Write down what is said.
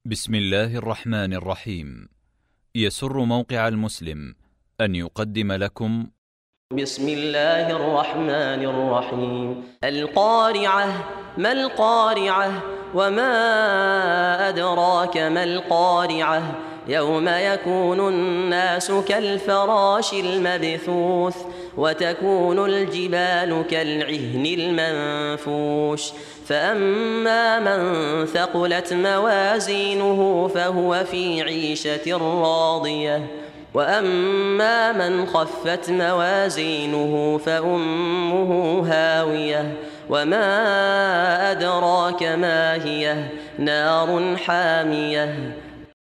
بسم الله الرحمن الرحيم. يسر موقع المسلم أن يقدم لكم بسم الله الرحمن الرحيم. القارعة. ما القارعة؟ وما أدراك ما القارعة؟ يوم يكون الناس كالفراش المبثوث وتكون الجبال كالعهن المنفوش فأما من ثقلت موازينه فهو في عيشة راضية وأما من خفت موازينه فأمه هاوية وما أدراك ما هي نار حامية